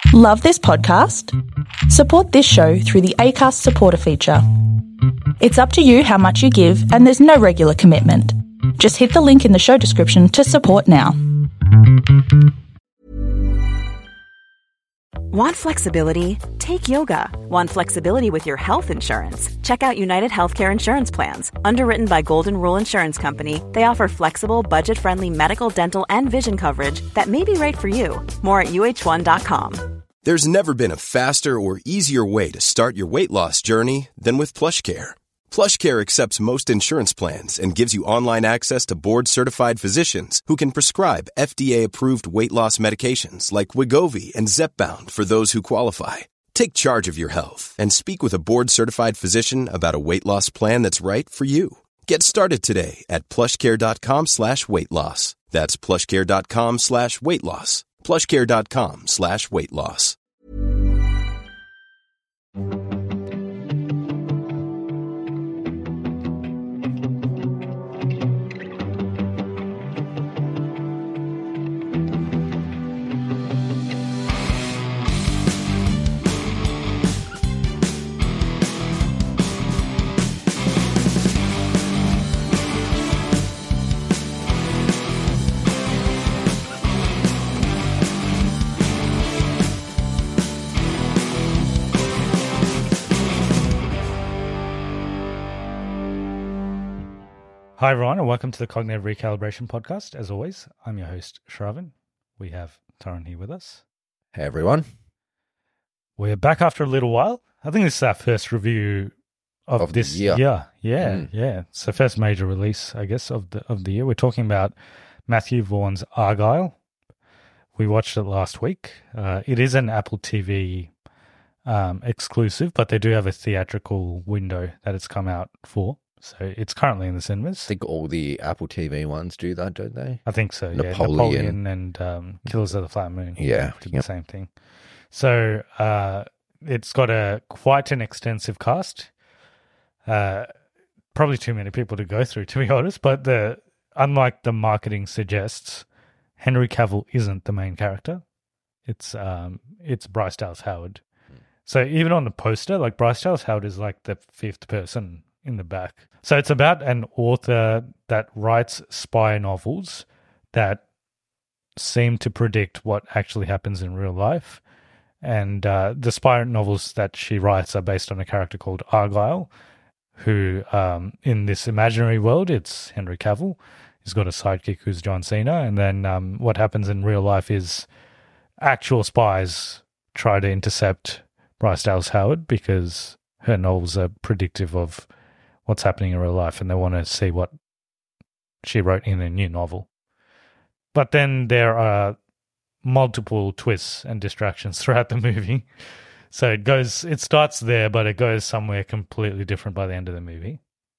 Love this podcast? Support this show through the Acast supporter feature. It's up to you how much you give, and there's no regular commitment. Just hit the link in the show description to support now. Want flexibility? Take yoga. Want flexibility with your health insurance? Check out United Healthcare Insurance Plans. Underwritten by Golden Rule Insurance Company, they offer flexible, budget-friendly medical, dental, and vision coverage that may be right for you. More at uh1.com. There's never been a faster or easier way to start your weight loss journey than with PlushCare. PlushCare accepts most insurance plans and gives you online access to board-certified physicians who can prescribe FDA-approved weight loss medications like Wegovy and Zepbound for those who qualify. Take charge of your health and speak with a board-certified physician about a weight loss plan that's right for you. Get started today at plushcare.com/weight loss. That's plushcare.com/weight loss. plushcare.com/weight loss. Hi, everyone, and welcome to the Cognitive Recalibration Podcast. As always, I'm your host, Shravan. We have Taran here with us. Hey, everyone. We're back after a little while. I think this is our first review of this year. Yeah. It's the first major release, I guess, of the year. We're talking about Matthew Vaughn's Argylle. We watched it last week. It is an Apple TV exclusive, but they do have a theatrical window that it's come out for. So it's currently in the cinemas. I think all the Apple TV ones do that, don't they? I think so, yeah. Napoleon and Killers of the Flower Moon. Yeah. Did the same thing. So it's got quite an extensive cast. Probably too many people to go through, to be honest. But unlike the marketing suggests, Henry Cavill isn't the main character. It's Bryce Dallas Howard. So even on the poster, like Bryce Dallas Howard is like the fifth person in the back. So it's about an author that writes spy novels that seem to predict what actually happens in real life. And the spy novels that she writes are based on a character called Argylle, who in this imaginary world, it's Henry Cavill. He's got a sidekick who's John Cena. And then what happens in real life is actual spies try to intercept Bryce Dallas Howard because her novels are predictive of what's happening in real life, and they want to see what she wrote in a new novel. But then there are multiple twists and distractions throughout the movie. So it starts there, but it goes somewhere completely different by the end of the movie.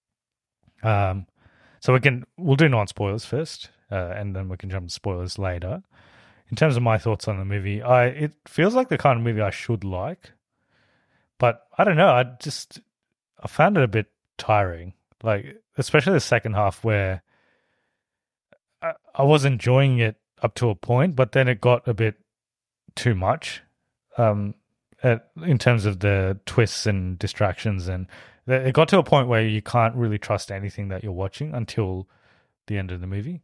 So we'll do non-spoilers first, and then we can jump to spoilers later. In terms of my thoughts on the movie, it feels like the kind of movie I should like, but I don't know. I found it a bit tiring, like especially the second half where I was enjoying it up to a point, but then it got a bit too much in terms of the twists and distractions, and it got to a point where you can't really trust anything that you're watching until the end of the movie.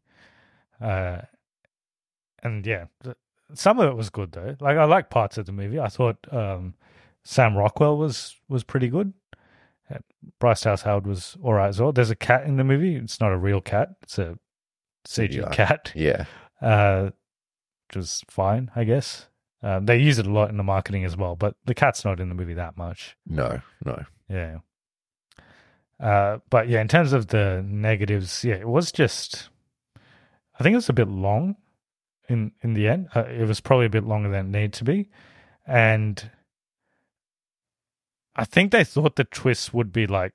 And yeah, some of it was good though. Like I like parts of the movie. I thought Sam Rockwell was pretty good. Bryce Dallas Howard was all right as well. There's a cat in the movie. It's not a real cat. It's a CG cat. Yeah. Which was fine, I guess. They use it a lot in the marketing as well, but the cat's not in the movie that much. No. Yeah. But yeah, in terms of the negatives, yeah, it was just, I think it was a bit long in the end. It was probably a bit longer than it needed to be. And I think they thought the twist would be like,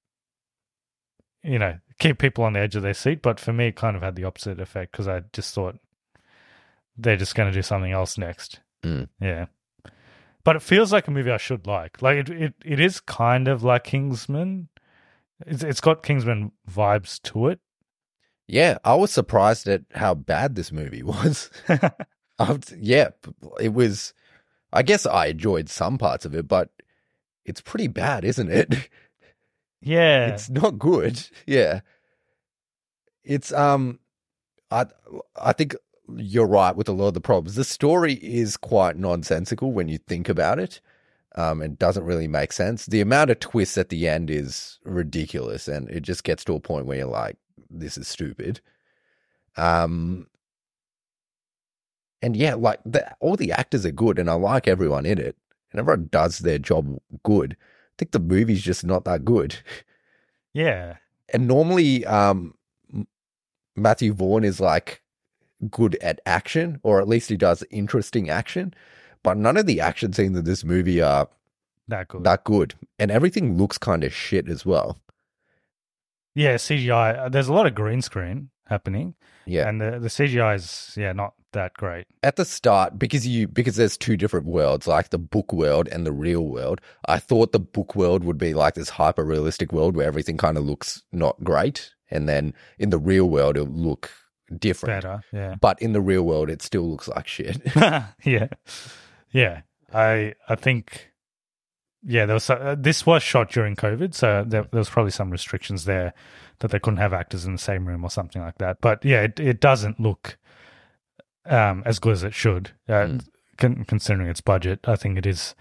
keep people on the edge of their seat. But for me, it kind of had the opposite effect because I just thought they're just going to do something else next. Yeah. But it feels like a movie I should like. Like it is kind of like Kingsman. It's got Kingsman vibes to it. Yeah, I was surprised at how bad this movie was. Yeah, it was I guess I enjoyed some parts of it, but it's pretty bad, isn't it? Yeah. It's not good. Yeah. It's I think you're right with a lot of the problems. The story is quite nonsensical when you think about it. And doesn't really make sense. The amount of twists at the end is ridiculous, and it just gets to a point where you're like, this is stupid. And yeah, like all the actors are good, and I like everyone in it, and everyone does their job good. I think the movie's just not that good. Yeah. And normally, Matthew Vaughn is like good at action, or at least he does interesting action. But none of the action scenes in this movie are That good. And everything looks kind of shit as well. Yeah, CGI. There's a lot of green screen happening. Yeah. And the CGI is, not that great. At the start, because there's two different worlds, like the book world and the real world, I thought the book world would be like this hyper-realistic world where everything kind of looks not great. And then in the real world, it'll look different. Better, yeah. But in the real world, it still looks like shit. Yeah. Yeah. I think, there was this was shot during COVID, so there was probably some restrictions there that they couldn't have actors in the same room or something like that. But yeah, it doesn't look as good as it should, considering its budget. I think it is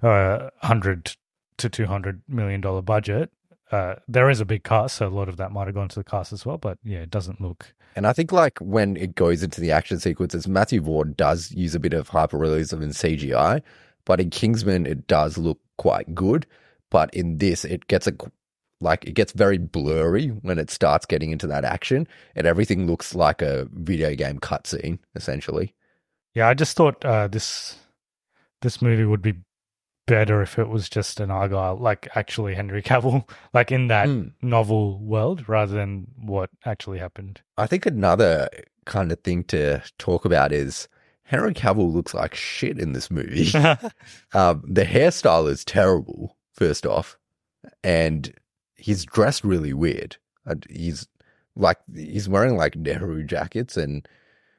$100 to $200 million budget. There is a big cast, so a lot of that might have gone to the cast as well. But yeah, it doesn't look. And I think like when it goes into the action sequences, Matthew Vaughn does use a bit of hyperrealism in CGI, but in Kingsman it does look quite good. But in this, it gets very blurry when it starts getting into that action, and everything looks like a video game cutscene essentially. Yeah, I just thought this movie would be better if it was just an Argyle, like actually Henry Cavill, like in that novel world, rather than what actually happened. I think another kind of thing to talk about is Henry Cavill looks like shit in this movie. The hairstyle is terrible, first off, and he's dressed really weird. He's wearing like Nehru jackets, and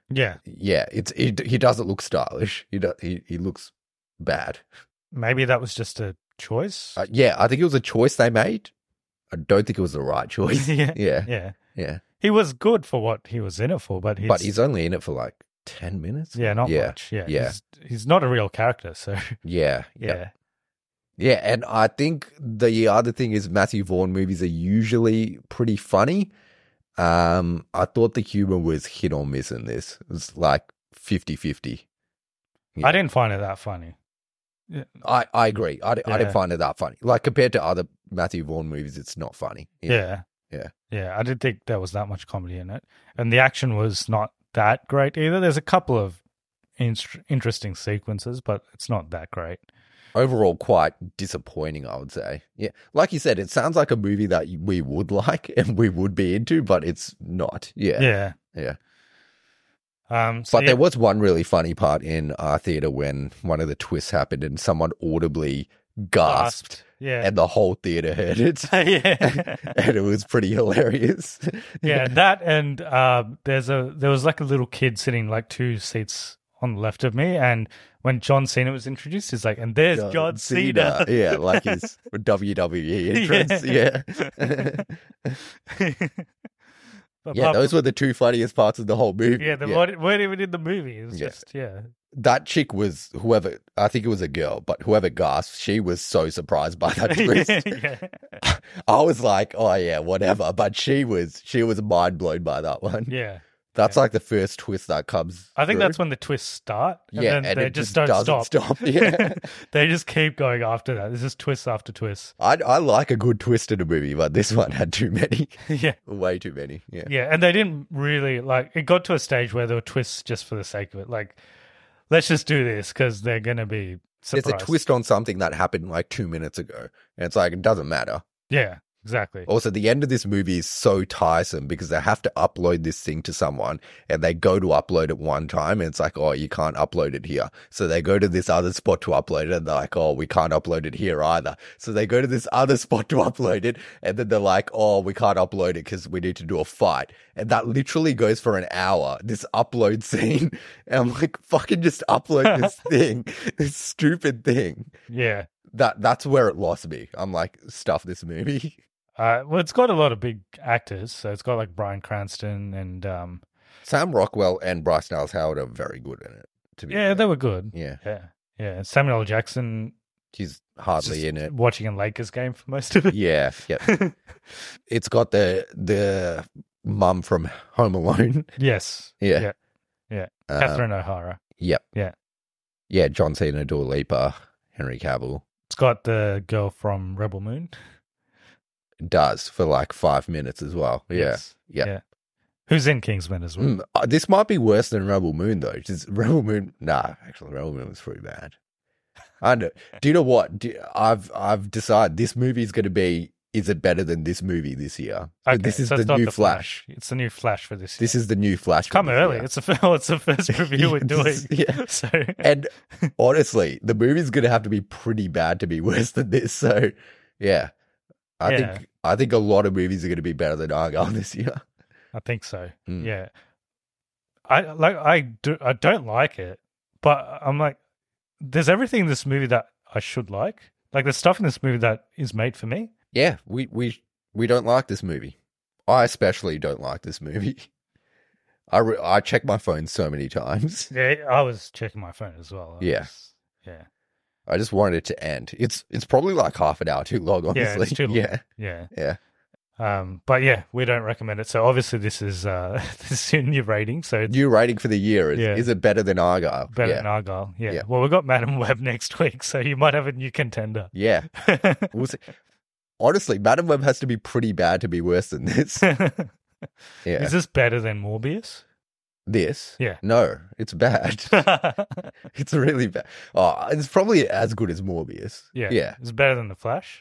he doesn't look stylish. He looks bad. Maybe that was just a choice. I think it was a choice they made. I don't think it was the right choice. Yeah. He was good for what he was in it for, but he's only in it for like 10 minutes. Yeah, not much. Yeah. He's not a real character, so yeah. And I think the other thing is Matthew Vaughn movies are usually pretty funny. I thought the humor was hit or miss in this. It was like 50-50. Yeah. I didn't find it that funny. Yeah. I agree. I didn't find it that funny. Like compared to other Matthew Vaughn movies, it's not funny. Yeah. I didn't think there was that much comedy in it. And the action was not that great either. There's a couple of interesting sequences, but it's not that great. Overall, quite disappointing, I would say. Yeah. Like you said, it sounds like a movie that we would like and we would be into, but it's not. Yeah. But there was one really funny part in our theater when one of the twists happened and someone audibly gasped. Yeah. And the whole theater heard it. Yeah. And it was pretty hilarious. Yeah, that and there was like a little kid sitting like 2 seats on the left of me, and when John Cena was introduced, he's like, and there's John Cena. Yeah, like his WWE entrance. Yeah. Those were the 2 funniest parts of the whole movie. Yeah, weren't even in the movie. It was just, That chick was whoever, I think it was a girl, but whoever gasped, she was so surprised by that twist. I was like, oh yeah, whatever. But she was mind blown by that one. Yeah. That's like the first twist that comes. I think through. That's when the twists start. And then they it just don't stop. Yeah. They just keep going after that. There's just twists after twists. I like a good twist in a movie, but this one had too many. Yeah. Way too many. Yeah. Yeah. And they didn't really it got to a stage where there were twists just for the sake of it. Like, let's just do this because they're going to be surprised. There's a twist on something that happened like 2 minutes ago. And it's like, it doesn't matter. Yeah. Exactly. Also, the end of this movie is so tiresome because they have to upload this thing to someone and they go to upload it one time and it's like, oh, you can't upload it here. So they go to this other spot to upload it and they're like, oh, we can't upload it here either. So they go to this other spot to upload it and then they're like, oh, we can't upload it because we need to do a fight. And that literally goes for an hour, this upload scene. And I'm like, fucking just upload this thing, this stupid thing. Yeah. That's where it lost me. I'm like, stuff this movie. Well, it's got a lot of big actors. So it's got like Bryan Cranston and Sam Rockwell and Bryce Dallas Howard are very good in it. To be fair. they were good. Yeah. Yeah. Samuel L. Jackson, He's hardly in it. watching a Lakers game for most of it. Yeah. It's got the mum from Home Alone. Yes. Yeah. Catherine O'Hara. Yep. Yeah. Yeah, John Cena, Dua Lipa, Henry Cavill. It's got the girl from Rebel Moon. Does for like 5 minutes as well. Yeah. Yes. Yeah. Who's in Kingsman as well. This might be worse than Rebel Moon though. Just Rebel Moon. Nah, actually, Rebel Moon was pretty bad. I know. Do you know what? I've decided this movie is going to be. Is it better than this movie this year? Okay, This is so the it's not new Flash. It's the new Flash for this year. This is the new Flash. Come for this early. year. It's the first review we're doing. Yeah. So And honestly, the movie's going to have to be pretty bad to be worse than this. So, yeah. I think a lot of movies are going to be better than Argyle this year. I think so. Mm. Yeah. I don't like it, but I'm like, there's everything in this movie that I should like. Like there's stuff in this movie that is made for me. Yeah, we don't like this movie. I especially don't like this movie. I check my phone so many times. Yeah, I was checking my phone as well. Yeah. Yeah. I just wanted it to end. It's probably like half an hour too long, honestly. Yeah, it's too long. Yeah. But yeah, we don't recommend it. So obviously this is this is your new rating. So it's New rating for the year is, Yeah. is it better than Argyle? better yeah. than Argyle. Yeah. Yeah. Well, we've got Madam Web next week, so you might have a new contender. Yeah. We'll see. Honestly, Madam Web has to be pretty bad to be worse than this. Yeah. Is this better than Morbius? This? Yeah. No, it's bad. It's really bad. Oh, it's probably as good as Morbius. Yeah. Yeah. It's better than The Flash?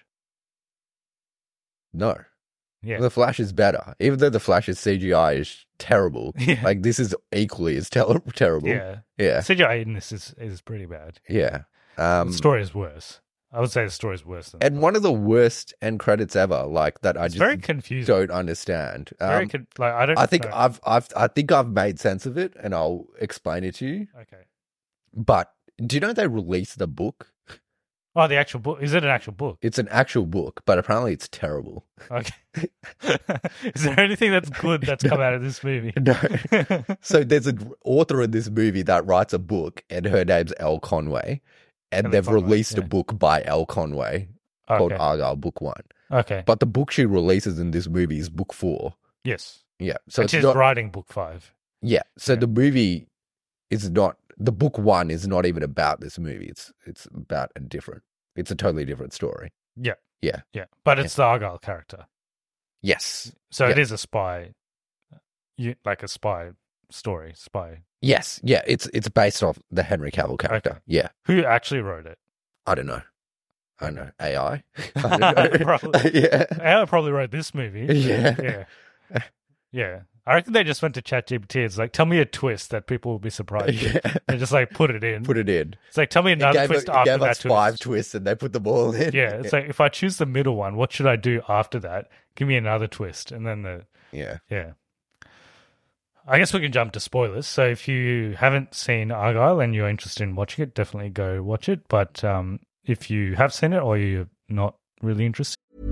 No. Yeah. The Flash is better. Even though The Flash's CGI is terrible. Yeah. Like, this is equally as terrible. Yeah. Yeah. CGI in this is pretty bad. Yeah. The story is worse. I would say the story is worse than And one of the worst end credits ever, like, that I it's just very confusing. don't understand. I think I think I've made sense of it, and I'll explain it to you. Okay. But do you know they released the book? Oh, the actual book. Is it an actual book? It's an actual book, but apparently it's terrible. Okay. Is there anything that's good that's come out of this movie? No. So there's an author in this movie that writes a book, and her name's Elle Conway, and Elle they've Conway, released a yeah. book by Elle Conway called Okay. Argyle Book 1. Okay. But the book she releases in this movie is book 4. Yes. Yeah. So And it's she's not, writing book 5. yeah. So Yeah. the movie is not, the book 1 is not even about this movie. It's about it's a totally different story. Yeah. Yeah. Yeah. But it's the Argyle character. Yes. So it Yeah. is a spy, like a spy story. Spy. Yes. Yeah. It's based off the Henry Cavill character. Okay. Yeah. Who actually wrote it? I don't know. AI? I don't know. Probably. Yeah. I probably wrote this movie. Yeah. Yeah. Yeah. I reckon they just went to ChatGPT. It's like, tell me a twist that people will be surprised with. Yeah. And just like put it in. Put it in. It's like, tell me another twist It after gave that us twist. 5 twists and they put them all in. Yeah. It's like, if I choose the middle one, what should I do after that? Give me another twist. And then Yeah. yeah. I guess we can jump to spoilers. So if you haven't seen Argyle and you're interested in watching it, definitely go watch it. But if you have seen it or you're not really interested,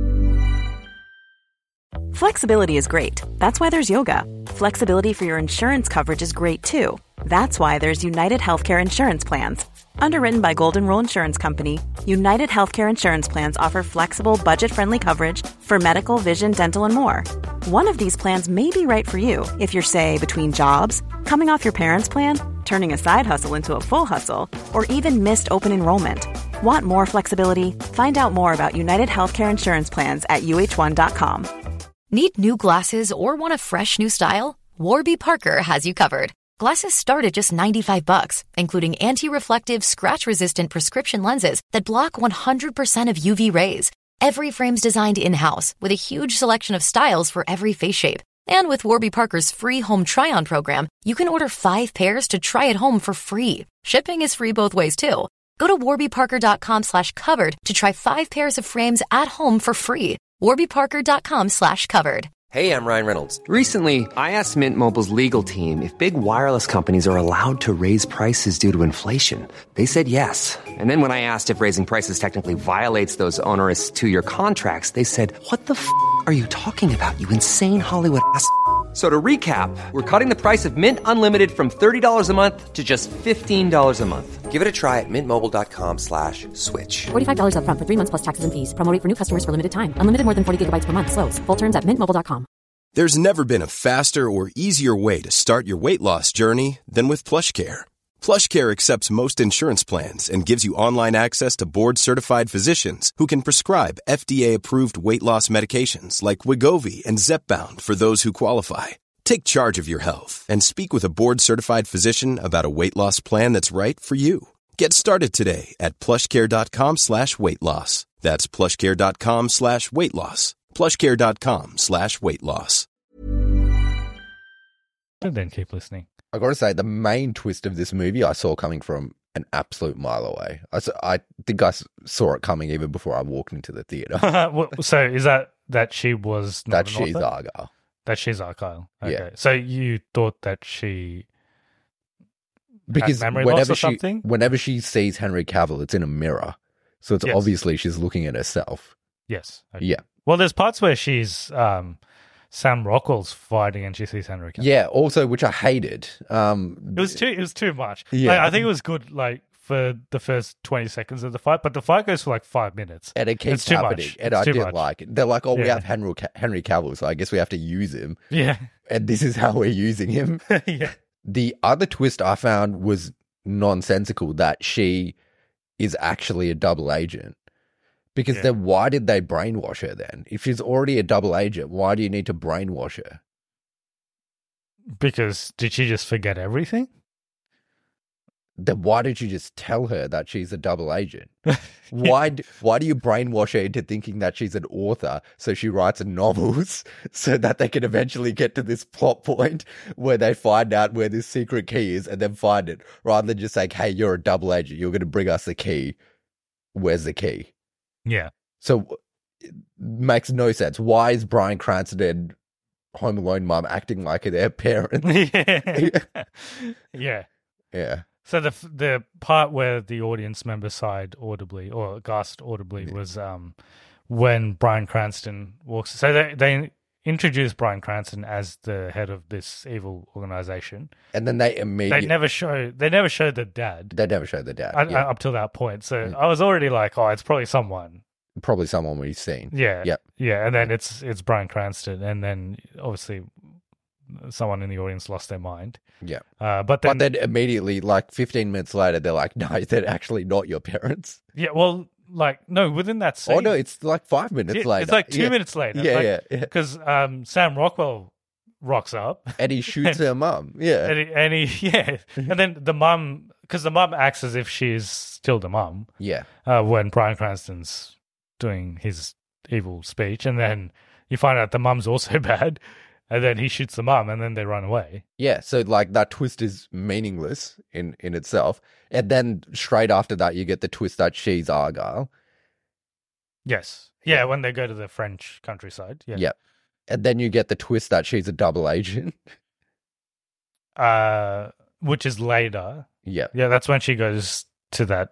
Flexibility is great. That's why there's yoga. Flexibility for your insurance coverage is great too. That's why there's United Healthcare Insurance Plans. Underwritten by Golden Rule Insurance Company, United Healthcare Insurance Plans offer flexible, budget-friendly coverage for medical, vision, dental, and more. One of these plans may be right for you if you're, say, between jobs, coming off your parents' plan, turning a side hustle into a full hustle, or even missed open enrollment. Want more flexibility? Find out more about United Healthcare Insurance Plans at uh1.com. Need new glasses or want a fresh new style? Warby Parker has you covered. Glasses start at just $95, including anti-reflective, scratch-resistant prescription lenses that block 100% of UV rays. Every frame's designed in-house with a huge selection of styles for every face shape. And with Warby Parker's free home try-on program, you can order 5 pairs to try at home for free. Shipping is free both ways, too. Go to warbyparker.com/covered to try 5 pairs of frames at home for free. warbyparker.com/covered. Hey, I'm Ryan Reynolds. Recently, I asked Mint Mobile's legal team if big wireless companies are allowed to raise prices due to inflation. They said yes. And then when I asked if raising prices technically violates those onerous 2-year contracts, they said, "What the f*** are you talking about, you insane Hollywood ass?" So to recap, we're cutting the price of Mint Unlimited from $30 a month to just $15 a month. Give it a try at mintmobile.com/switch. $45 up front for 3 months plus taxes and fees. Promo rate for new customers for limited time. Unlimited more than 40 gigabytes per month. Slows full terms at mintmobile.com. There's never been a faster or easier way to start your weight loss journey than with PlushCare. PlushCare accepts most insurance plans and gives you online access to board-certified physicians who can prescribe FDA-approved weight loss medications like Wegovy and Zepbound for those who qualify. Take charge of your health and speak with a board-certified physician about a weight loss plan that's right for you. Get started today at plushcare.com/weight loss. That's plushcare.com/weight loss. plushcare.com/weight loss. And then keep listening. I got to say, the main twist of this movie I saw coming from an absolute mile away. I think I saw it coming even before I walked into the theater. So is that she was not That an she's author? Argyle. That she's Argyle. Okay. Yeah. So you thought that she Because had memory loss or she, something? whenever she sees Henry Cavill, it's in a mirror. So it's Yes. obviously she's looking at herself. Yes. Okay. Yeah. Well, there's parts where she's Sam Rockwell's fighting and she sees Henry Cavill. Yeah, also, which I hated. It was too much. Yeah. Like, I think it was good for the first 20 seconds of the fight, but the fight goes for like 5 minutes. And it keeps It's too happening. much. And It's I too didn't much. like it. They're like, oh, we Yeah. have Henry Cavill, so I guess we have to use him. Yeah. And this is how we're using him. Yeah. The other twist I found was nonsensical, that she is actually a double agent. Because Yeah. then why did they brainwash her then? If she's already a double agent, why do you need to brainwash her? Because did she just forget everything? Then why did you just tell her that she's a double agent? Why do you brainwash her into thinking that she's an author so she writes novels so that they can eventually get to this plot point where they find out where this secret key is and then find it, rather than just saying, hey, you're a double agent, you're going to bring us the key. Where's the key? Yeah. So it makes no sense. Why is Bryan Cranston and Home Alone mum acting like their parents? Yeah. Yeah. Yeah. So the part where the audience member sighed audibly or gasped audibly was when Bryan Cranston walks. So they introduced Bryan Cranston as the head of this evil organization. And then they immediately... They never show the dad. They never show the dad. Yeah. Up till that point. So I was already like, oh, it's probably someone. Probably someone we've seen. Yeah. Yep. Yeah. And then it's Bryan Cranston. And then obviously someone in the audience lost their mind. Yeah. But then immediately, like 15 minutes later, they're like, no, they're actually not your parents. yeah, well, like, no, within that scene. Oh, no, it's like 5 minutes later. It's like 2 minutes later. Yeah. Because Sam Rockwell rocks up. And he shoots her mum. Yeah. And then the mum, because the mum acts as if she's still the mum. Yeah. When Bryan Cranston's doing his evil speech. And then you find out the mum's also bad. And then he shoots the mum and then they run away. Yeah. So, like, that twist is meaningless in itself. And then straight after that, you get the twist that she's Argyle. Yes. Yeah, when they go to the French countryside. Yeah. Yep. And then you get the twist that she's a double agent. Which is later. Yeah. Yeah, that's when she goes to that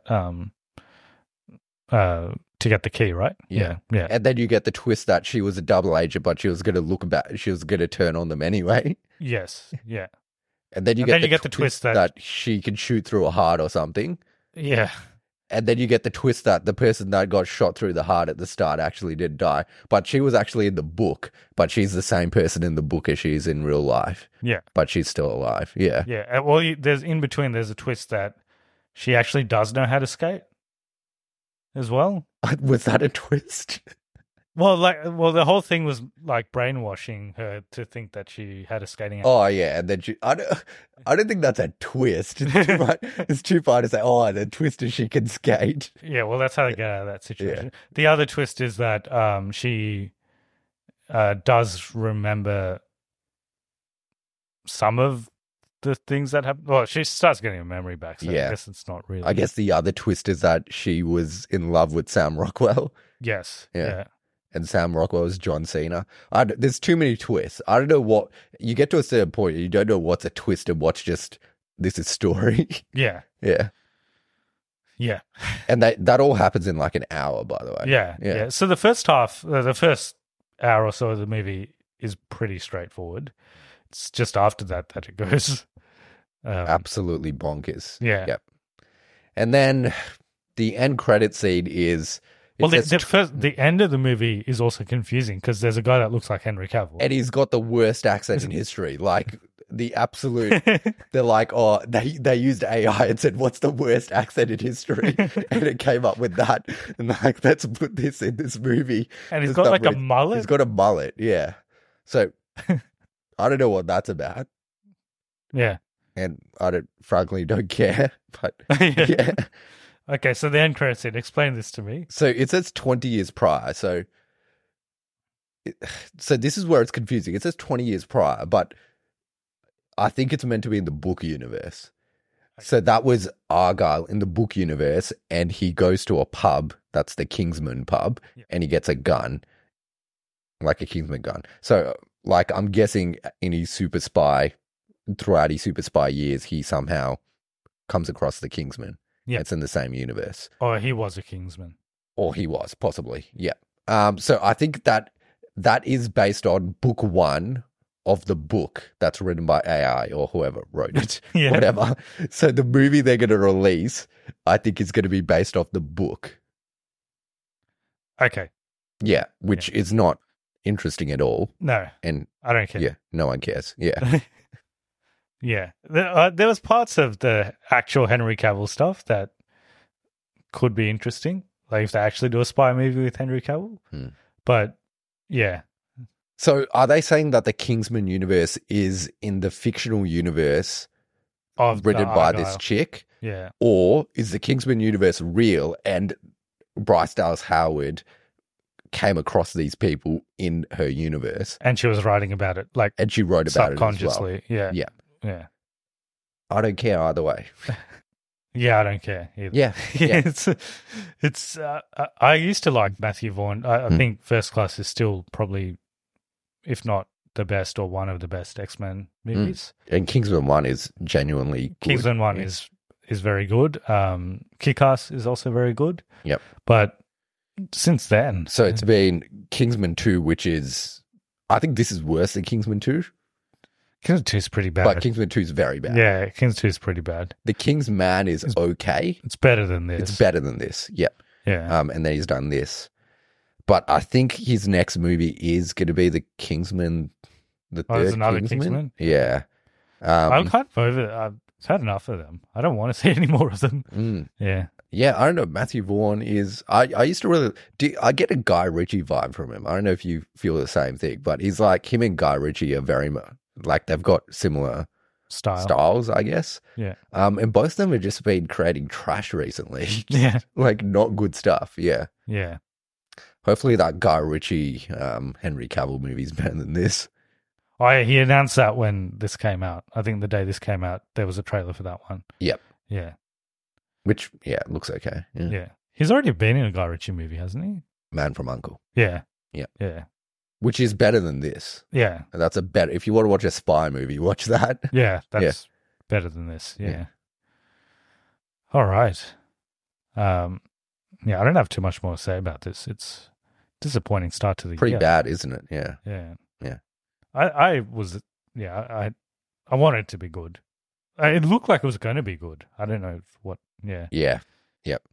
to get the key, right? Yeah. Yeah. And then you get the twist that she was a double agent, but she was going to look back. She was going to turn on them anyway. Yes. Yeah. And then you get the twist that she can shoot through a heart or something. Yeah. And then you get the twist that the person that got shot through the heart at the start actually did die. But she was actually in the book, but she's the same person in the book as she is in real life. Yeah. But she's still alive. Yeah. Yeah. Well, there's in between, there's a twist that she actually does know how to skate as well. Was that a twist? Well, the whole thing was like brainwashing her to think that she had a skating. Oh yeah, and then I don't think that's a twist. It's too far to say. Oh, the twist is she can skate. Yeah, well, that's how they get out of that situation. Yeah. The other twist is that she does remember some of the things that happened. Well, she starts getting her memory back, so I guess it's not really. I guess the other twist is that she was in love with Sam Rockwell. Yes. Yeah. And Sam Rockwell is John Cena. There's too many twists. I don't know what... You get to a certain point, you don't know what's a twist and what's just, this is story. Yeah. Yeah. Yeah. And that all happens in like an hour, by the way. Yeah. So the first half, the first hour or so of the movie is pretty straightforward. It's just after that it goes... absolutely bonkers. Yeah. Yep. And then the end credit scene is... Well, the end of the movie is also confusing because there's a guy that looks like Henry Cavill. And he's got the worst accent in history. Like, the absolute... They're like, oh, they used AI and said, what's the worst accent in history? And it came up with that. And like, let's put this in this movie. And he's got like a mullet? He's got a mullet, yeah. So, I don't know what that's about. Yeah. And I frankly don't care. But, yeah. Okay, so the end credit scene. Explain this to me. So it says 20 years prior. So this is where it's confusing. It says 20 years prior, but I think it's meant to be in the book universe. Okay. So that was Argyle in the book universe, and he goes to a pub, that's the Kingsman pub, and he gets a gun, like a Kingsman gun. So, like, I'm guessing in his super spy, throughout his super spy years, he somehow comes across the Kingsman. Yeah. It's in the same universe. Or he was a Kingsman. Or he was, possibly. Yeah. So I think that is based on book 1 of the book that's written by AI or whoever wrote it. Whatever. So the movie they're going to release, I think, is going to be based off the book. Okay. Yeah, which is not interesting at all. No. And I don't care. Yeah, no one cares. Yeah. Yeah, there was parts of the actual Henry Cavill stuff that could be interesting, like if they actually do a spy movie with Henry Cavill. But yeah. So are they saying that the Kingsman universe is in the fictional universe written by this chick? Yeah. Or is the Kingsman universe real and Bryce Dallas Howard came across these people in her universe? And she was writing about it, and she wrote about it subconsciously. As well. Yeah. Yeah. I don't care either way. Yeah, I don't care either. Yeah. It's I used to like Matthew Vaughn. I think First Class is still probably, if not the best or one of the best X-Men movies. And Kingsman 1 is genuinely good. Kingsman 1 is very good. Kick-Ass is also very good. Yep. But since then... So it's been Kingsman 2, which is... I think this is worse than Kingsman 2. Kingsman 2 is pretty bad. But Kingsman 2 is very bad. Yeah, Kingsman 2 is pretty bad. The Kingsman is okay. It's better than this. It's better than this, yep. Yeah. And then he's done this. But I think his next movie is going to be the Kingsman, the third there's another Kingsman? Yeah. I'm kind of over it. I've had enough of them. I don't want to see any more of them. Yeah. Yeah, I don't know. Matthew Vaughn is... I used to really... I get a Guy Ritchie vibe from him. I don't know if you feel the same thing, but he's like... Him and Guy Ritchie are very... Like, they've got similar styles, I guess. Yeah. And both of them have just been creating trash recently. Yeah. Like, not good stuff. Yeah. Yeah. Hopefully that Guy Ritchie, Henry Cavill movie is better than this. Oh, yeah, he announced that when this came out. I think the day this came out, there was a trailer for that one. Yep. Yeah. Which, looks okay. Yeah. He's already been in a Guy Ritchie movie, hasn't he? Man from U.N.C.L.E. Yeah. Yeah. Yeah. Which is better than this. Yeah. That's a better... If you want to watch a spy movie, watch that. Yeah, that's better than this. Yeah. All right. I don't have too much more to say about this. It's a disappointing start to the year. Pretty bad, isn't it? Yeah. Yeah. Yeah. I wanted it to be good. It looked like it was going to be good. I don't know what. Yeah. Yeah. Yep.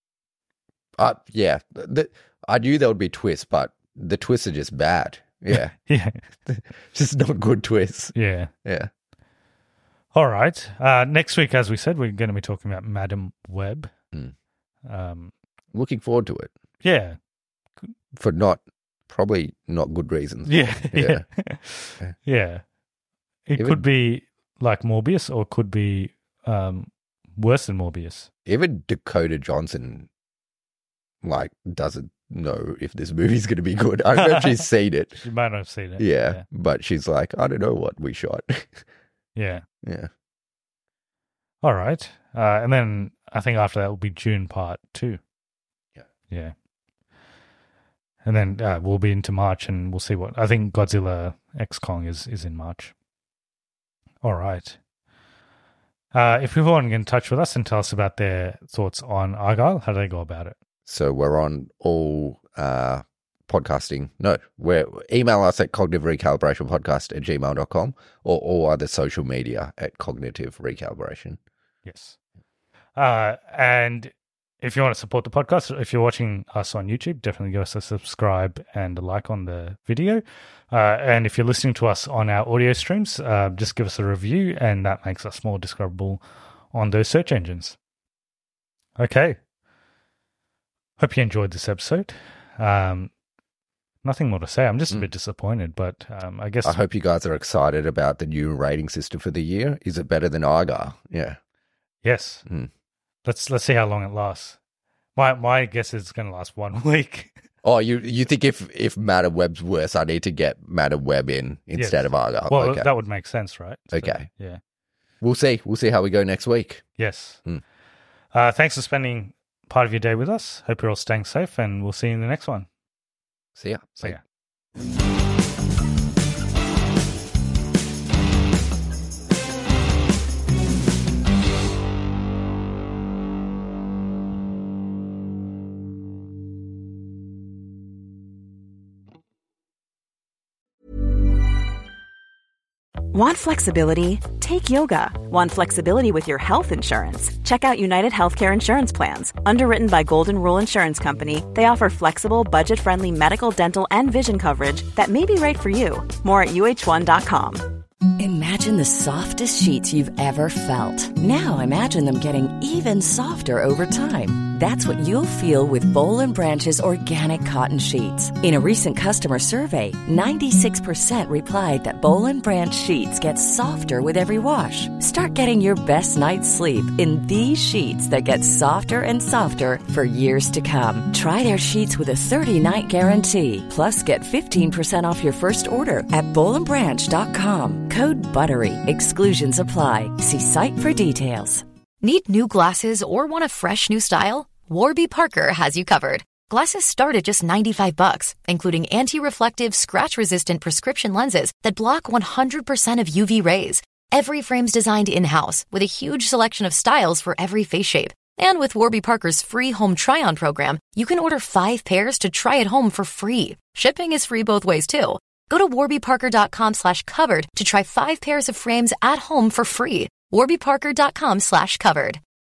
I knew there would be twists, but the twists are just bad. Yeah. Yeah. Just not good twists. Yeah. Yeah. All right. Next week, as we said, we're going to be talking about Madam Web. Looking forward to it. Yeah. For not probably not good reasons. Yeah. Yeah. Yeah. It Even- could be like Morbius or could be worse than Morbius. Even Dakota Johnson, like, doesn't know if this movie's going to be good. I don't know if she's seen it. You might not have seen it. Yeah, but she's like, I don't know what we shot. Yeah. Yeah. All right. And then I think after that will be June Part 2. Yeah. Yeah. And then we'll be into March and we'll see what... I think Godzilla X Kong is in March. All right. If people want to get in touch with us and tell us about their thoughts on Argyle, how do they go about it? So we're on all podcasting. No, email us at cognitiverecalibrationpodcast@gmail.com or all other social media at Cognitive Recalibration. Yes. And if you want to support the podcast, if you're watching us on YouTube, definitely give us a subscribe and a like on the video. And if you're listening to us on our audio streams, just give us a review, and that makes us more discoverable on those search engines. Okay. Hope you enjoyed this episode. Nothing more to say. I'm just a bit disappointed, but I guess... I hope you guys are excited about the new rating system for the year. Is it better than Argyle? Yeah. Yes. Let's see how long it lasts. My guess is it's going to last 1 week. Oh, you think if Madam Web's worse, I need to get Madam Web in instead of Argyle? Well, Okay. that would make sense, right? So, Okay. Yeah. We'll see. We'll see how we go next week. Yes. Thanks for spending part of your day with us. Hope you're all staying safe, and we'll see you in the next one. See ya. See ya. Want flexibility? Take yoga. Want flexibility with your health insurance? Check out United Healthcare Insurance Plans. Underwritten by Golden Rule Insurance Company, they offer flexible, budget-friendly medical, dental, and vision coverage that may be right for you. More at uh1.com. Imagine the softest sheets you've ever felt. Now imagine them getting even softer over time. That's what you'll feel with Boll & Branch's organic cotton sheets. In a recent customer survey, 96% replied that Boll & Branch sheets get softer with every wash. Start getting your best night's sleep in these sheets that get softer and softer for years to come. Try their sheets with a 30-night guarantee. Plus, get 15% off your first order at bollandbranch.com. Code BUTTERY. Exclusions apply. See site for details. Need new glasses or want a fresh new style? Warby Parker has you covered. Glasses start at just $95, including anti-reflective, scratch-resistant prescription lenses that block 100% of UV rays. Every frame's designed in-house with a huge selection of styles for every face shape. And with Warby Parker's free home try-on program, you can order 5 pairs to try at home for free. Shipping is free both ways, too. Go to warbyparker.com/covered to try 5 pairs of frames at home for free. warbyparker.com/covered.